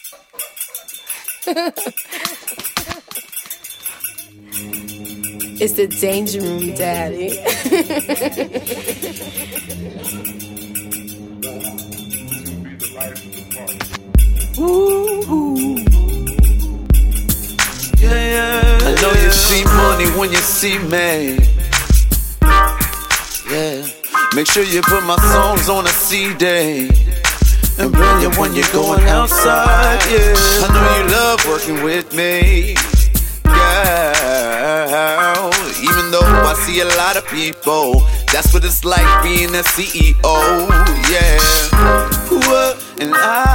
It's the Danger Room, Daddy. Ooh. Yeah. I know you see money when you see me. Yeah. Make sure you put my songs on a CD and bring it when you're going outside. Yeah. I know you love working with me, girl. Even though I see a lot of people, that's what it's like being a CEO. Yeah. And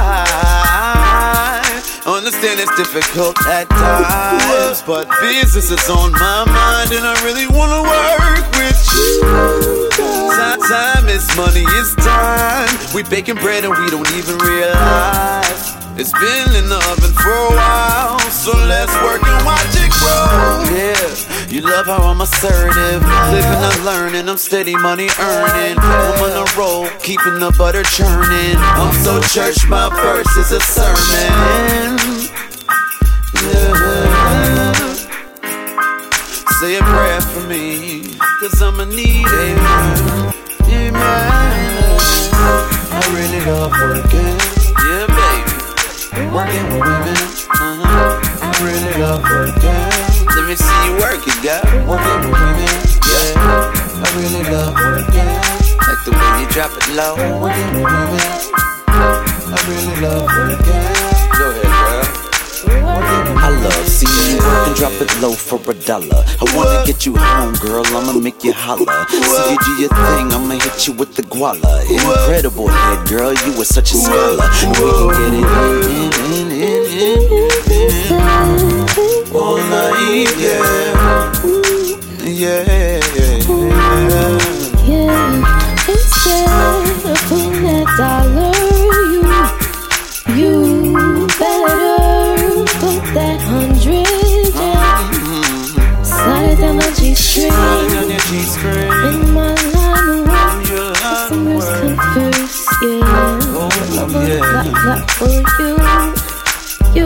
I understand it's difficult at times, but business is on my mind and I really wanna work with you. Time is money, it's time. We baking bread and we don't even realize it's been in the oven for a while. So let's work and watch it grow. Yeah, you love how I'm assertive, living and learning, I'm steady money earning. I'm on a roll, keeping the butter churning. I'm so church, my verse is a sermon. Yeah. Say a prayer for me, cause I'ma need it. Amen. I really love working. Yeah, baby. Working with women. I really love working. Let me see you work it, girl. Working with women. Yeah. I really love working. Like the way you drop it low. Working with women. I really love working. Go ahead, girl. I love seeing you work and drop it low for $1. I wanna get you home, girl, I'ma make you holler. See you do your thing, I'ma hit you with the guala. Incredible head, girl, you were such a scholar. We can get it in. All night, yeah. Yeah, instead of putting that dollar, you better put that 100, yeah. Slide it down my G-string. In my line of work, customers come first, yeah. Clap for you.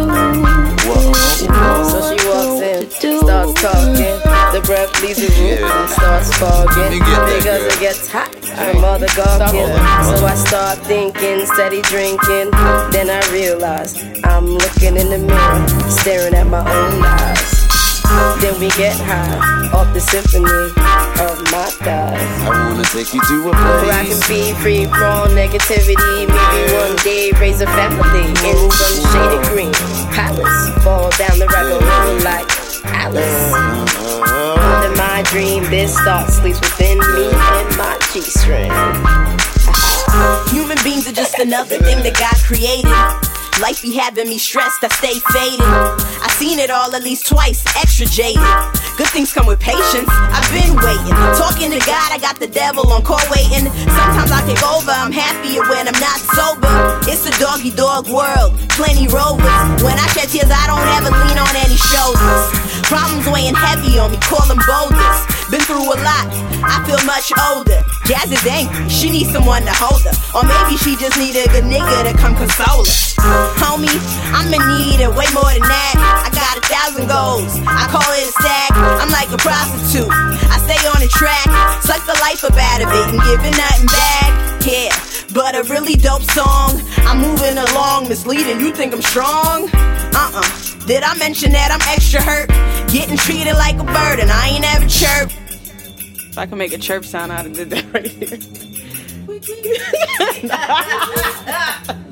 So she walks in, starts talking. The breath leaves the roof and starts fogging. Because it gets hot, I'm all the gawking. So I start thinking, steady drinking. Then I realize I'm looking in the mirror, staring at my own eyes. Then we get high off the symphony of my thighs. I wanna take you to a Where I place can be free from negativity. Maybe one day raise a family in some shaded green palace. Fall down the rabbit hole like Alice. In my dream, this thought sleeps within me and my G-string. Human beings are just another thing that God created. Life be having me stressed, I stay faded. I seen it all at least twice, extra jaded. Good things come with patience, I've been waiting. Talking to God, I got the devil on call waiting. Sometimes I take over, I'm happier when I'm not sober. It's a doggy dog world, plenty rovers. When I shed tears, I don't ever lean on any shoulders. Problems weighing heavy on me, call them boulders. Been through a lot, I feel much older. Jazz is angry, she needs someone to hold her. Or maybe she just need a good nigga to come console her. Homie, I'm in need of way more than that. I got 1,000 goals, I call it a stack. I'm like a prostitute, I stay on the track. Suck the life up out of it and give it nothing back. Yeah, but a really dope song. I'm moving along, misleading, you think I'm strong? Did I mention that I'm extra hurt? Getting treated like a bird and I ain't ever chirp. If I can make a chirp sound, I'd have did that right here.